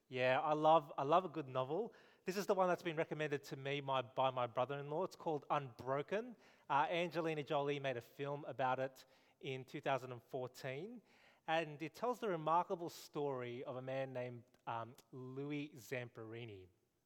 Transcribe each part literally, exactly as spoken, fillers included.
Yeah, I love I love a good novel. This is the one that's been recommended to me my, by my brother-in-law. It's called Unbroken. Uh, Angelina Jolie made a film about it in two thousand fourteen, and it tells the remarkable story of a man named um, Louis Zamperini,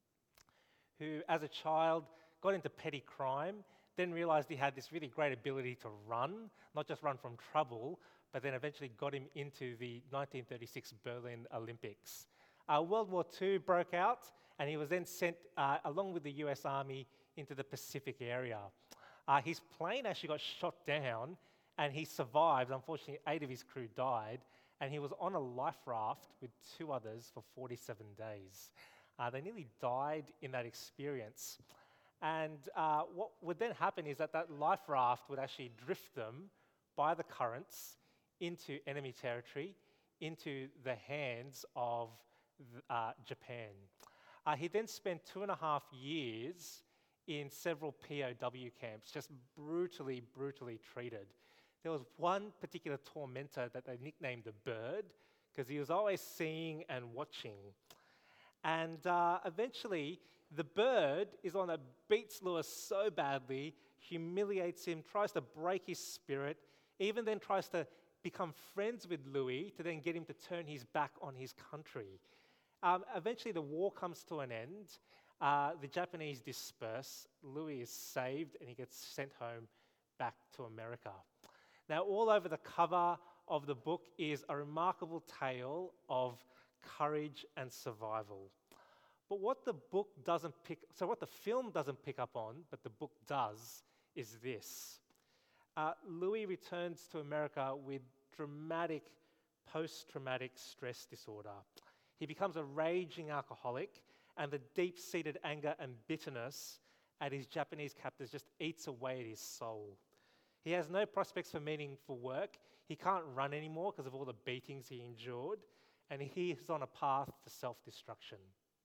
who, as a child, got into petty crime, then realized he had this really great ability to run, not just run from trouble, but then eventually got him into the nineteen thirty-six Berlin Olympics. Uh, World War Two broke out, and he was then sent, uh, along with the U S Army, into the Pacific area. Uh, his plane actually got shot down, and he survived. Unfortunately, eight of his crew died, and he was on a life raft with two others for forty-seven days. Uh, they nearly died in that experience. And uh, what would then happen is that that life raft would actually drift them by the currents into enemy territory, into the hands of uh, Japan. Uh, he then spent two and a half years in several P O W camps, just brutally, brutally treated. There was one particular tormentor that they nicknamed the Bird, because he was always seeing and watching. And uh, eventually, the Bird is one that beats Lewis so badly, humiliates him, tries to break his spirit, even then tries to become friends with Louis to then get him to turn his back on his country. Um, eventually, the war comes to an end. Uh, the Japanese disperse. Louis is saved, and he gets sent home back to America. Now, all over the cover of the book is a remarkable tale of courage and survival. But what the book doesn't pick, so what the film doesn't pick up on, but the book does, is this. Uh, Louis returns to America with dramatic post-traumatic stress disorder. He becomes a raging alcoholic, and the deep-seated anger and bitterness at his Japanese captors just eats away at his soul. He has no prospects for meaningful work. He can't run anymore because of all the beatings he endured, and he is on a path to self-destruction.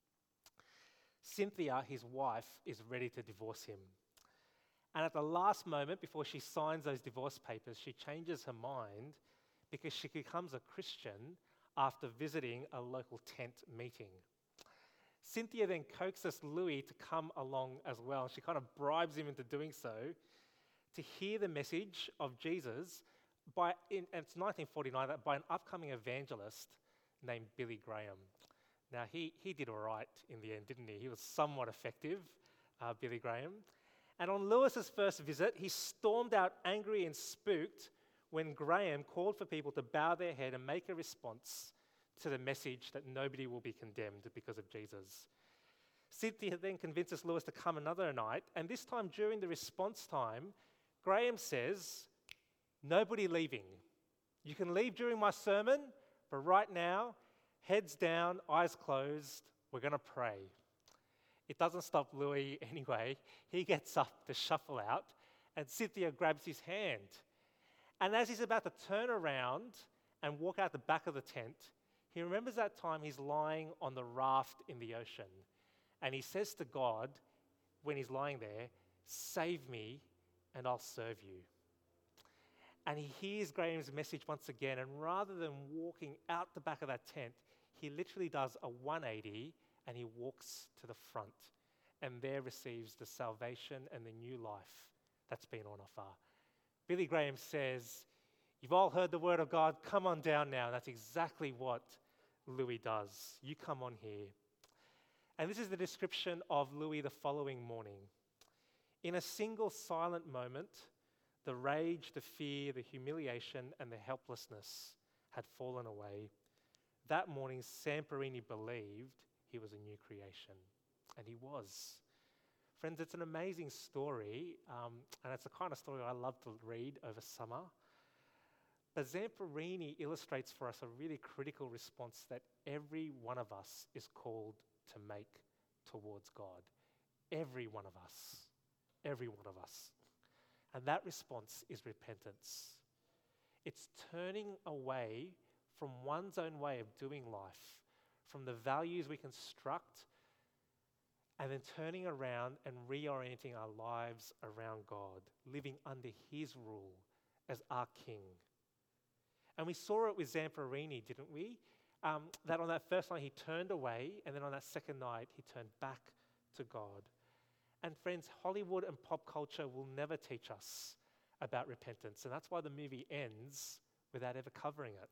Cynthia, his wife, is ready to divorce him. And at the last moment, before she signs those divorce papers, she changes her mind because she becomes a Christian after visiting a local tent meeting. Cynthia then coaxes Louis to come along as well. She kind of bribes him into doing so, to hear the message of Jesus by, in, and it's nineteen forty-nine, by an upcoming evangelist named Billy Graham. Now, he, he did all right in the end, didn't he? He was somewhat effective, uh, Billy Graham. And on Lewis's first visit, he stormed out angry and spooked when Graham called for people to bow their head and make a response to the message that nobody will be condemned because of Jesus. Cynthia then convinces Lewis to come another night, and this time during the response time, Graham says, "Nobody leaving. You can leave during my sermon, but right now, heads down, eyes closed, we're going to pray." It doesn't stop Louis anyway. He gets up to shuffle out, and Cynthia grabs his hand. And as he's about to turn around and walk out the back of the tent, he remembers that time he's lying on the raft in the ocean. And he says to God, when he's lying there, "Save me and I'll serve you." And he hears Graham's message once again, and rather than walking out the back of that tent, he literally does a one eighty and he walks to the front, and there receives the salvation and the new life that's been on offer. Billy Graham says, "You've all heard the word of God, come on down now." And that's exactly what Louis does. You come on here. And this is the description of Louis the following morning. In a single silent moment, the rage, the fear, the humiliation, and the helplessness had fallen away. That morning, Zamperini believed he was a new creation, and he was. Friends, it's an amazing story, um, and it's the kind of story I love to read over summer. But Zamperini illustrates for us a really critical response that every one of us is called to make towards God. Every one of us. Every one of us. And that response is repentance. It's turning away from one's own way of doing life, from the values we construct, and then turning around and reorienting our lives around God, living under His rule as our King. And we saw it with Zamperini, didn't we? um, that on that first night he turned away, and then on that second night he turned back to God. And friends, Hollywood and pop culture will never teach us about repentance, and that's why the movie ends without ever covering it.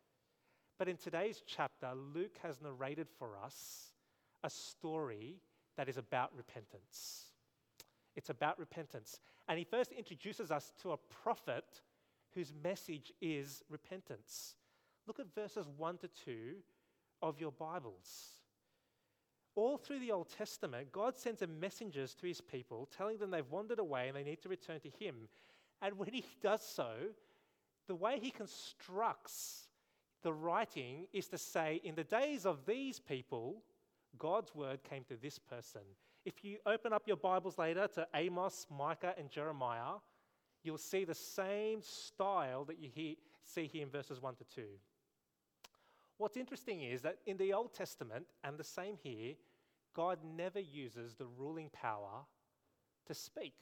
But in today's chapter, Luke has narrated for us a story that is about repentance. It's about repentance. And he first introduces us to a prophet whose message is repentance. Look at verses one to two of your Bibles. All through the Old Testament, God sends a messengers to his people telling them they've wandered away and they need to return to him. And when he does so, the way he constructs the writing is to say, in the days of these people, God's word came to this person. If you open up your Bibles later to Amos, Micah, and Jeremiah, you'll see the same style that you hear, see here in verses one to two. What's interesting is that in the Old Testament, and the same here, God never uses the ruling power to speak.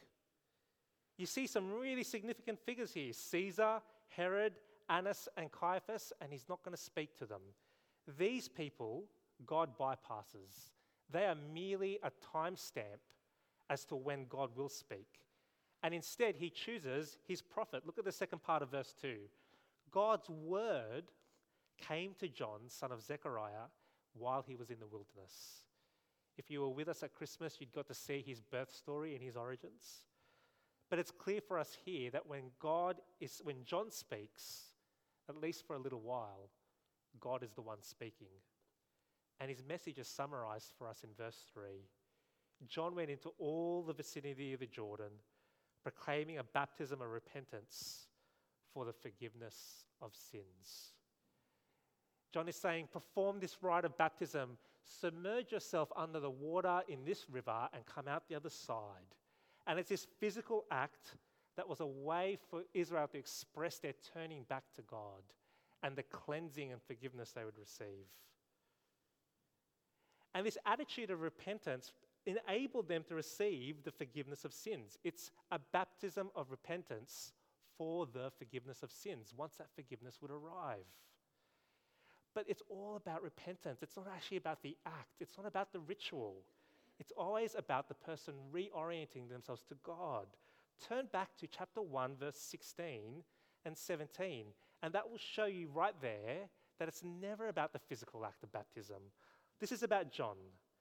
You see some really significant figures here: Caesar, Herod, Annas, and Caiaphas, and he's not going to speak to them. These people, God bypasses. They are merely a timestamp as to when God will speak. And instead, he chooses his prophet. Look at the second part of verse two. God's word came to John, son of Zechariah, while he was in the wilderness. If you were with us at Christmas, you'd got to see his birth story and his origins. But it's clear for us here that when God is, when John speaks, at least for a little while, God is the one speaking. And his message is summarized for us in verse three. John went into all the vicinity of the Jordan, proclaiming a baptism of repentance for the forgiveness of sins. John is saying, perform this rite of baptism, submerge yourself under the water in this river and come out the other side. And it's this physical act that was a way for Israel to express their turning back to God and the cleansing and forgiveness they would receive. And this attitude of repentance enabled them to receive the forgiveness of sins. It's a baptism of repentance for the forgiveness of sins, once that forgiveness would arrive. But it's all about repentance. It's not actually about the act. It's not about the ritual. It's always about the person reorienting themselves to God. Turn back to chapter one, verse sixteen and seventeen, and that will show you right there that it's never about the physical act of baptism. This is about John.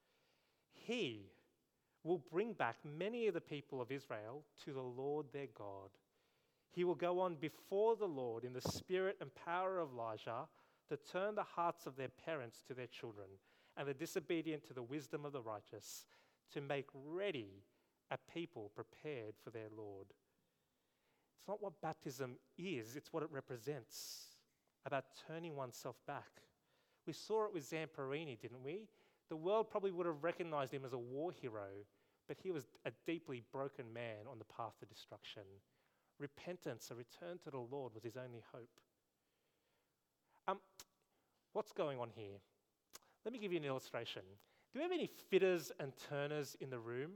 He will bring back many of the people of Israel to the Lord their God. He will go on before the Lord in the spirit and power of Elijah to turn the hearts of their parents to their children and the disobedient to the wisdom of the righteous, to make ready a people prepared for their Lord. It's not what baptism is, it's what it represents, about turning oneself back. We saw it with Zamperini, didn't we? The world probably would have recognized him as a war hero, but he was a deeply broken man on the path to destruction. Repentance, a return to the Lord, was his only hope. Um, what's going on here? Let me give you an illustration. Do we have any fitters and turners in the room?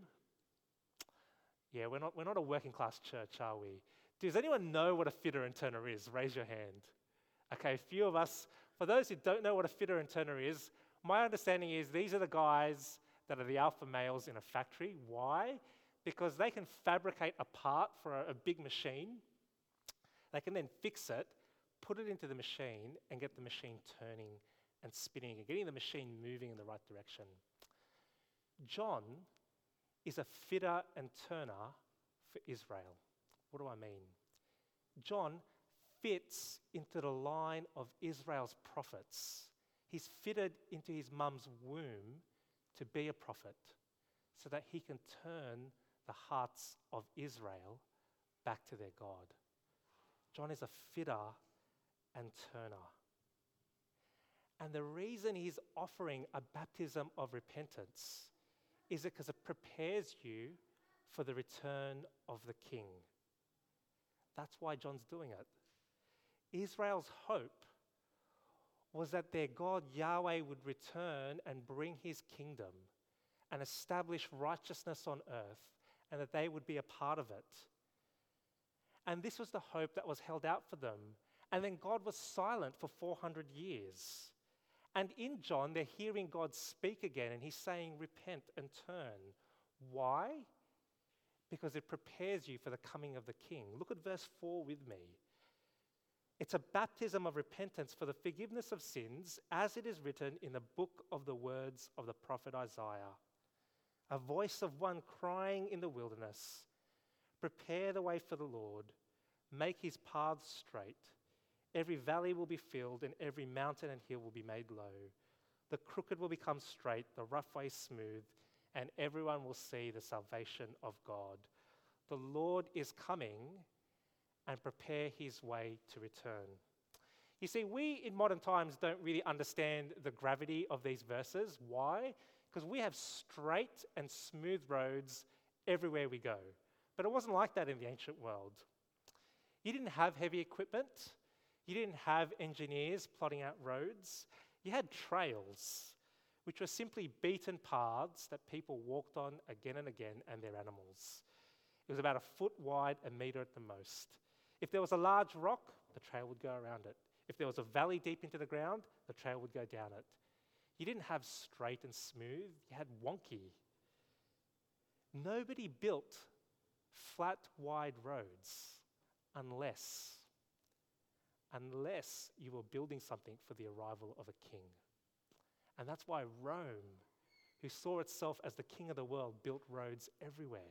Yeah, we're not, we're not a working class church, are we? Does anyone know what a fitter and turner is? Raise your hand. Okay, a few of us. For those who don't know what a fitter and turner is, my understanding is these are the guys that are the alpha males in a factory. Why? Because they can fabricate a part for a, a big machine. They can then fix it, put it into the machine, and get the machine turning and spinning and getting the machine moving in the right direction. John is a fitter and turner for Israel. What do I mean? John fits into the line of Israel's prophets. He's fitted into his mum's womb to be a prophet so that he can turn the hearts of Israel back to their God. John is a fitter and turner. And the reason he's offering a baptism of repentance is because it prepares you for the return of the King. That's why John's doing it. Israel's hope was that their God Yahweh would return and bring his kingdom and establish righteousness on earth, and that they would be a part of it. And this was the hope that was held out for them. And then God was silent for four hundred years. And in John, they're hearing God speak again, and he's saying, repent and turn. Why? Because it prepares you for the coming of the King. Look at verse four with me. It's a baptism of repentance for the forgiveness of sins, as it is written in the book of the words of the prophet Isaiah. A voice of one crying in the wilderness, prepare the way for the Lord, make his paths straight. Every valley will be filled, and every mountain and hill will be made low. The crooked will become straight, the rough way smooth, and everyone will see the salvation of God. The Lord is coming, and prepare his way to return. You see, we in modern times don't really understand the gravity of these verses. Why? Because we have straight and smooth roads everywhere we go. But it wasn't like that in the ancient world. You didn't have heavy equipment. You didn't have engineers plotting out roads. You had trails, which were simply beaten paths that people walked on again and again, and their animals. It was about a foot wide, a metre at the most. If there was a large rock, the trail would go around it. If there was a valley deep into the ground, the trail would go down it. You didn't have straight and smooth, you had wonky. Nobody built flat, wide roads unless unless you were building something for the arrival of a king. And that's why Rome, who saw itself as the king of the world, built roads everywhere.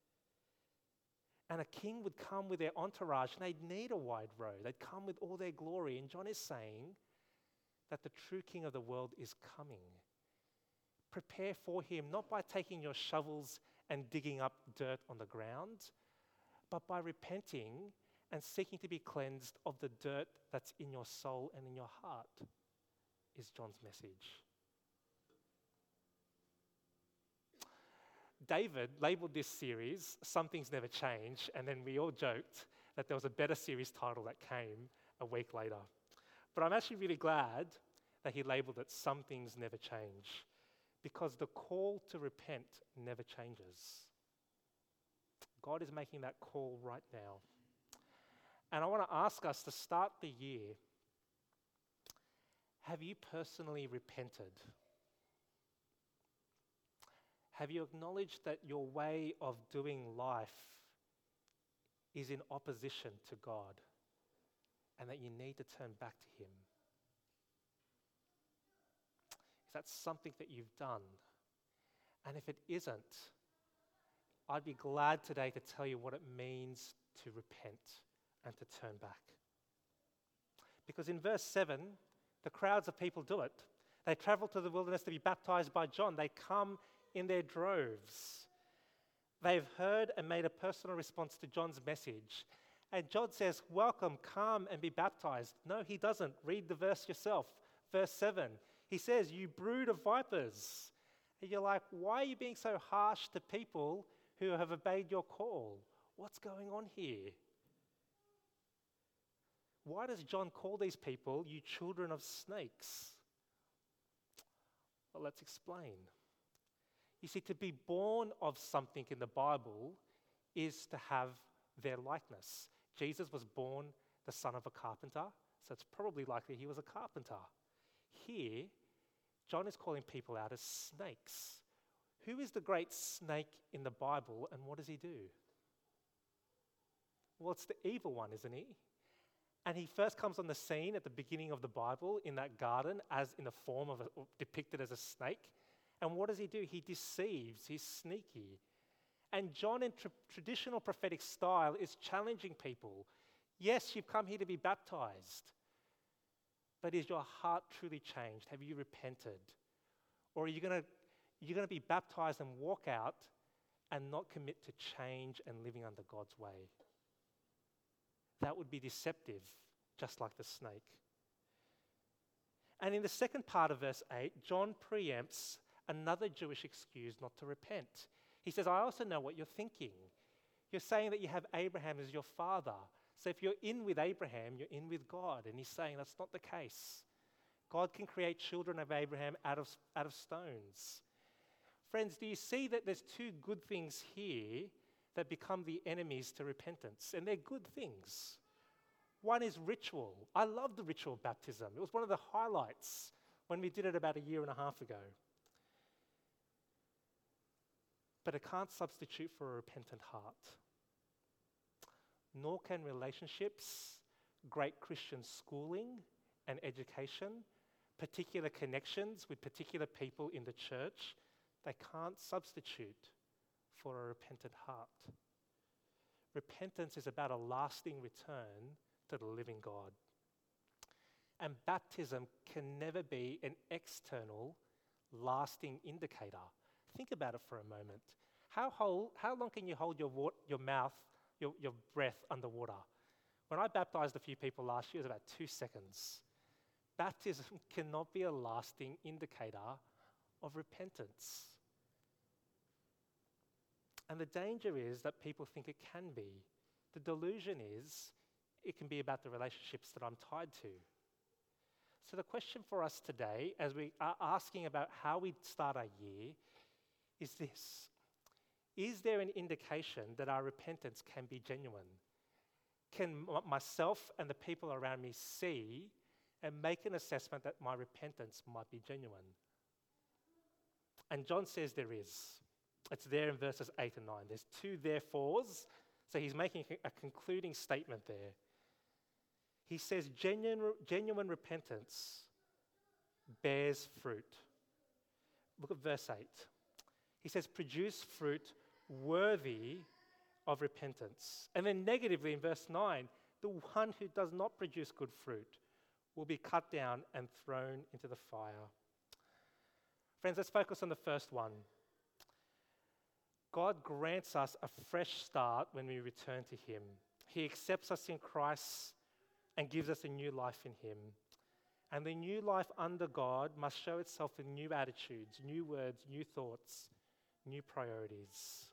And a king would come with their entourage, and they'd need a wide road. They'd come with all their glory. And John is saying that the true king of the world is coming. Prepare for him, not by taking your shovels and digging up dirt on the ground, but by repenting and seeking to be cleansed of the dirt that's in your soul and in your heart, is John's message. David labelled this series, Some Things Never Change, and then we all joked that there was a better series title that came a week later. But I'm actually really glad that he labelled it Some Things Never Change, because the call to repent never changes. God is making that call right now. And I want to ask us to start the year, have you personally repented? Have you acknowledged that your way of doing life is in opposition to God and that you need to turn back to him? Is that something that you've done? And if it isn't, I'd be glad today to tell you what it means to repent and to turn back. Because in verse seven, the crowds of people do it. They travel to the wilderness to be baptized by John. They come in their droves. They've heard and made a personal response to John's message. And John says, welcome, come and be baptized. No, he doesn't. Read the verse yourself. Verse seven, he says, you brood of vipers. And you're like, why are you being so harsh to people who have obeyed your call? What's going on here? Why does John call these people, you children of snakes? Well, let's explain. You see, to be born of something in the Bible is to have their likeness. Jesus was born the son of a carpenter, so it's probably likely he was a carpenter. Here, John is calling people out as snakes. Who is the great snake in the Bible, and what does he do? Well, it's the evil one, isn't he? And he first comes on the scene at the beginning of the Bible in that garden as in the form of a, depicted as a snake. And what does he do? He deceives. He's sneaky. And John, in tra- traditional prophetic style, is challenging people. Yes, you've come here to be baptized, but is your heart truly changed? Have you repented? Or are you going to you're going to be baptized and walk out and not commit to change and living under God's way? That would be deceptive, just like the snake. And in the second part of verse eight, John preempts another Jewish excuse not to repent. He says, I also know what you're thinking. You're saying that you have Abraham as your father. So if you're in with Abraham, you're in with God. And he's saying that's not the case. God can create children of Abraham out of, out of stones. Friends, do you see that there's two good things here that become the enemies to repentance? And they're good things. One is ritual. I love the ritual of baptism. It was one of the highlights when we did it about a year and a half ago. But it can't substitute for a repentant heart. Nor can relationships, great Christian schooling and education, particular connections with particular people in the church, they can't substitute for a repentant heart. Repentance is about a lasting return to the living God. And baptism can never be an external, lasting indicator. Think about it for a moment. How, hold, how long can you hold your, wa- your mouth, your, your breath underwater? When I baptized a few people last year, it was about two seconds. Baptism cannot be a lasting indicator of repentance. And the danger is that people think it can be. The delusion is it can be about the relationships that I'm tied to. So the question for us today, as we are asking about how we start our year, is this. Is there an indication that our repentance can be genuine? Can m- myself and the people around me see and make an assessment that my repentance might be genuine? And John says there is. It's there in verses eight and nine. There's two therefores, so he's making a concluding statement there. He says genuine, genuine repentance bears fruit. Look at verse eight. He says, produce fruit worthy of repentance. And then negatively in verse nine, the one who does not produce good fruit will be cut down and thrown into the fire. Friends, let's focus on the first one. God grants us a fresh start when we return to Him. He accepts us in Christ and gives us a new life in Him. And the new life under God must show itself in new attitudes, new words, new thoughts, new priorities.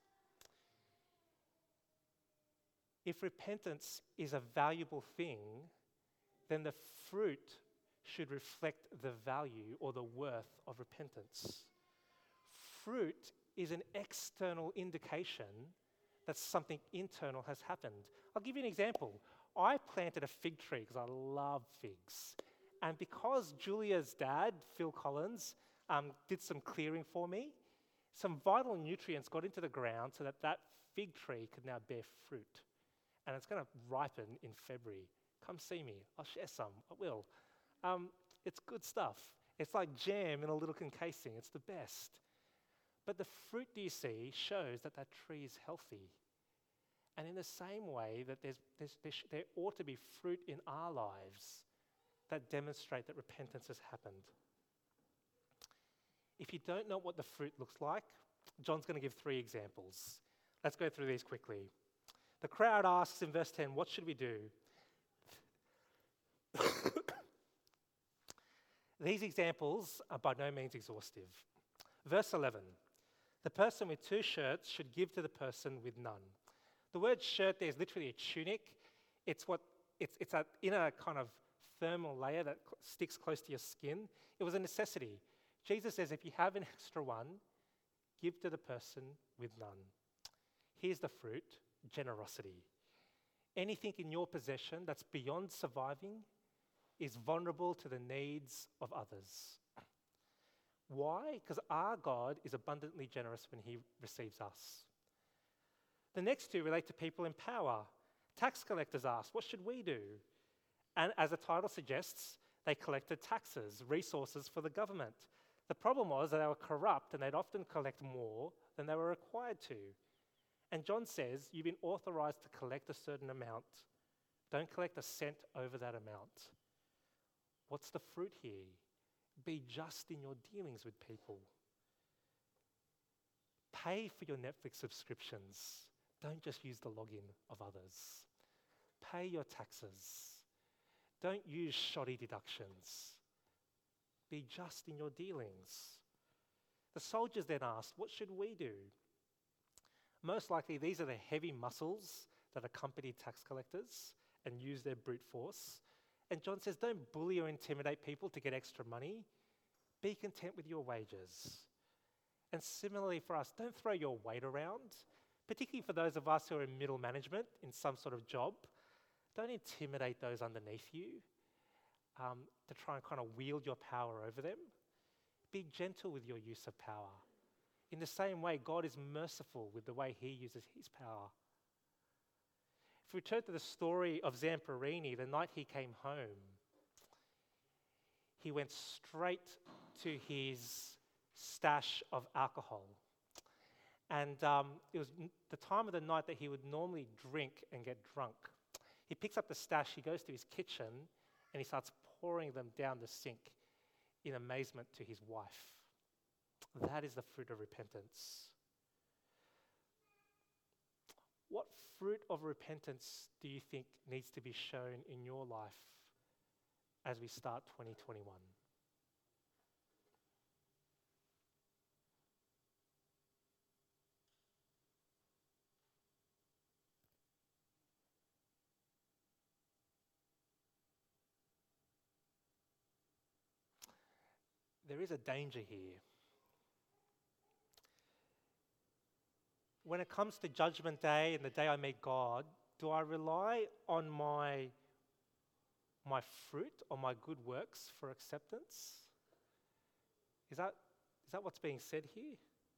If repentance is a valuable thing, then the fruit should reflect the value or the worth of repentance. Fruit is an external indication that something internal has happened. I'll give you an example. I planted a fig tree because I love figs. And because Julia's dad, Phil Collins, um, did some clearing for me, some vital nutrients got into the ground so that that fig tree could now bear fruit. And it's going to ripen in February. Come see me. I'll share some. I will. Um, it's good stuff. It's like jam in a little casing. It's the best. But the fruit, do you see, shows that that tree is healthy. And in the same way that there's, there's, there, sh- there ought to be fruit in our lives that demonstrate that repentance has happened. If you don't know what the fruit looks like, John's going to give three examples. Let's go through these quickly. The crowd asks in verse ten, what should we do? These examples are by no means exhaustive. Verse eleven, the person with two shirts should give to the person with none. The word shirt there is literally a tunic. It's what it's it's an inner kind of thermal layer that cl- sticks close to your skin. It was a necessity. Jesus says, if you have an extra one, give to the person with none. Here's the fruit, generosity. Anything in your possession that's beyond surviving is vulnerable to the needs of others. Why? Because our God is abundantly generous when He receives us. The next two relate to people in power. Tax collectors ask, what should we do? And as the title suggests, they collected taxes, resources for the government. The problem was that they were corrupt and they'd often collect more than they were required to. And John says, you've been authorized to collect a certain amount. Don't collect a cent over that amount. What's the fruit here? Be just in your dealings with people. Pay for your Netflix subscriptions. Don't just use the login of others. Pay your taxes. Don't use shoddy deductions. Be just in your dealings. The soldiers then asked, what should we do? Most likely, these are the heavy muscles that accompany tax collectors and use their brute force. And John says, don't bully or intimidate people to get extra money. Be content with your wages. And similarly for us, don't throw your weight around, particularly for those of us who are in middle management in some sort of job. Don't intimidate those underneath you. um, to try and kind of wield your power over them. Be gentle with your use of power. In the same way, God is merciful with the way he uses his power. If we return to the story of Zamperini, the night he came home, he went straight to his stash of alcohol. And um, it was n- the time of the night that he would normally drink and get drunk. He picks up the stash, he goes to his kitchen, and he starts pouring them down the sink in amazement to his wife. That is the fruit of repentance. What fruit of repentance do you think needs to be shown in your life as we start twenty twenty-one? There is a danger here. When it comes to Judgment Day and the day I meet God, do I rely on my, my fruit, on my good works for acceptance? Is that, is that what's being said here?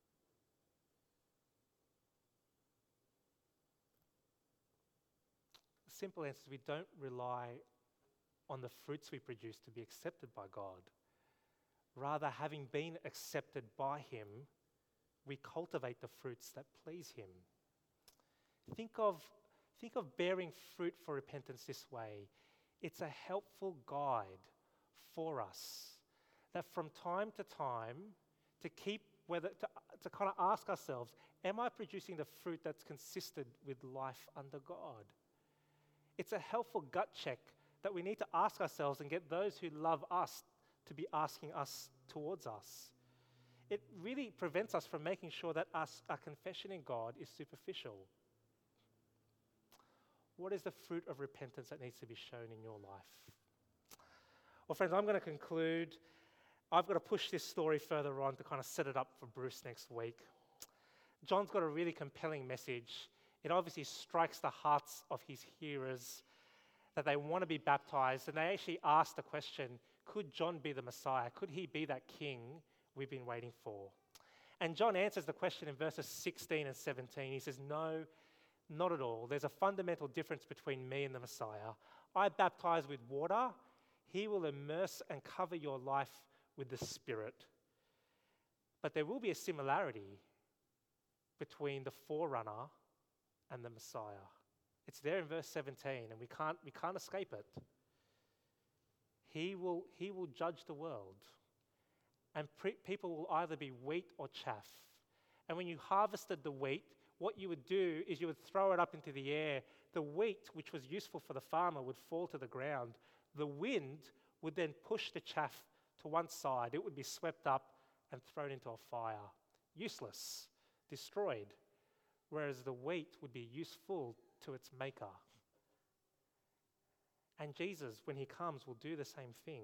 The simple answer is we don't rely on the fruits we produce to be accepted by God. Rather, having been accepted by him, we cultivate the fruits that please him. Think of, think of bearing fruit for repentance this way. It's a helpful guide for us that from time to time to keep whether to, to kind of ask ourselves, am I producing the fruit that's consistent with life under God? It's a helpful gut check that we need to ask ourselves and get those who love us to be asking us towards us. It really prevents us from making sure that us, our confession in God is superficial. What is the fruit of repentance that needs to be shown in your life? Well, friends, I'm going to conclude. I've got to push this story further on to kind of set it up for Bruce next week. John's got a really compelling message. It obviously strikes the hearts of his hearers that they want to be baptized, and they actually ask the question, could John be the Messiah? Could he be that king we've been waiting for? And John answers the question in verses sixteen and seventeen. He says, no, not at all. There's a fundamental difference between me and the Messiah. I baptize with water. He will immerse and cover your life with the Spirit. But there will be a similarity between the forerunner and the Messiah. It's there in verse seventeen, and we can't, we can't escape it. He will, he will judge the world. And pre- people will either be wheat or chaff. And when you harvested the wheat, what you would do is you would throw it up into the air. The wheat, which was useful for the farmer, would fall to the ground. The wind would then push the chaff to one side. It would be swept up and thrown into a fire. Useless, destroyed. Whereas the wheat would be useful to its maker. And Jesus, when he comes, will do the same thing.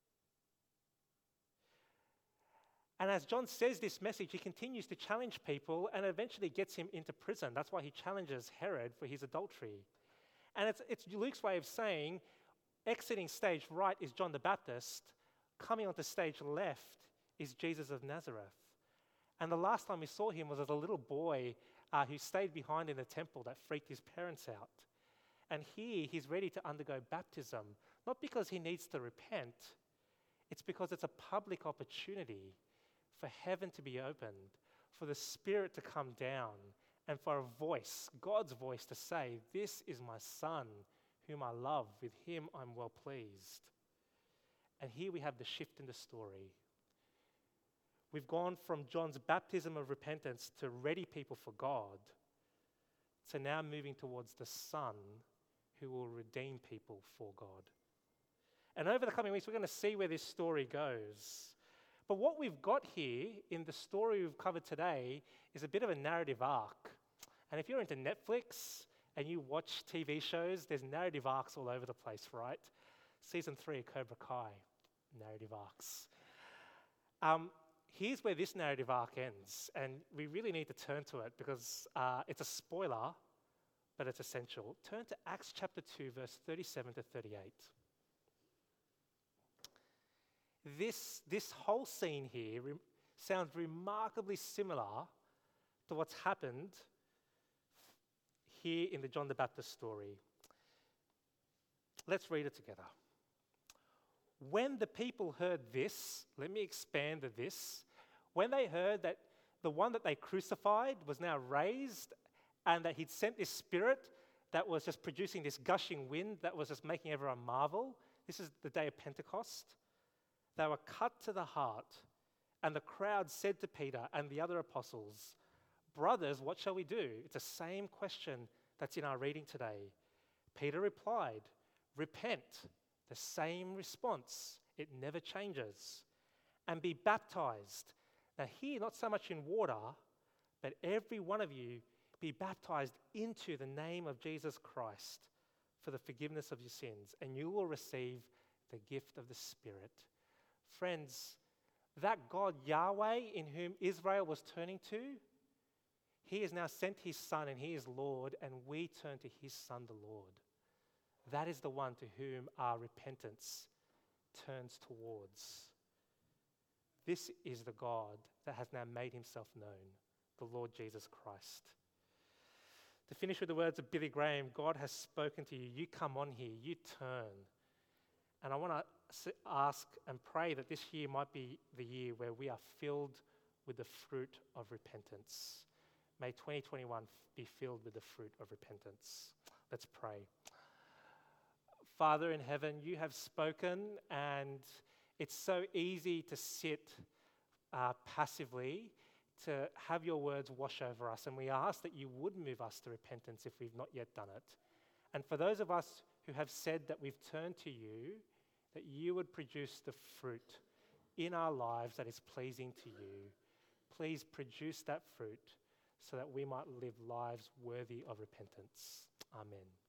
And as John says this message, he continues to challenge people and eventually gets him into prison. That's why he challenges Herod for his adultery. And it's, it's Luke's way of saying, exiting stage right is John the Baptist, coming onto stage left is Jesus of Nazareth. And the last time we saw him was as a little boy uh, who stayed behind in the temple that freaked his parents out. And here he's ready to undergo baptism, not because he needs to repent, it's because it's a public opportunity for heaven to be opened, for the Spirit to come down, and for a voice, God's voice, to say, this is my Son, whom I love, with him I'm well pleased. And here we have the shift in the story. We've gone from John's baptism of repentance to ready people for God, to now moving towards the Son who will redeem people for God. And over the coming weeks, we're going to see where this story goes. But what we've got here in the story we've covered today is a bit of a narrative arc. And if you're into Netflix and you watch T V shows, there's narrative arcs all over the place, right? Season three of Cobra Kai, narrative arcs. Um, here's where this narrative arc ends. And we really need to turn to it because uh, it's a spoiler, but it's essential. Turn to Acts chapter two, verse thirty-seven to thirty-eight. This, this whole scene here re- sounds remarkably similar to what's happened here in the John the Baptist story. Let's read it together. When the people heard this, let me expand the this. When they heard that the one that they crucified was now raised and that he'd sent this spirit that was just producing this gushing wind that was just making everyone marvel, this is the day of Pentecost. They were cut to the heart, and the crowd said to Peter and the other apostles, "Brothers, what shall we do?" It's the same question that's in our reading today. Peter replied, "Repent." The same response. It never changes. "And be baptized." Now here, not so much in water, but every one of you be baptized into the name of Jesus Christ for the forgiveness of your sins, and you will receive the gift of the Spirit. Friends, that God Yahweh in whom Israel was turning to, he has now sent his Son and he is Lord, and we turn to his Son, the Lord. That is the one to whom our repentance turns towards. This is the God that has now made himself known, the Lord Jesus Christ. To finish with the words of Billy Graham, God has spoken to you. You come on here, you turn. And I want to ask and pray that this year might be the year where we are filled with the fruit of repentance. May twenty twenty-one be filled with the fruit of repentance. Let's pray. Father in heaven, you have spoken, and it's so easy to sit uh, passively, to have your words wash over us. And we ask that you would move us to repentance if we've not yet done it. And for those of us who have said that we've turned to you, that you would produce the fruit in our lives that is pleasing to you. Please produce that fruit so that we might live lives worthy of repentance. Amen.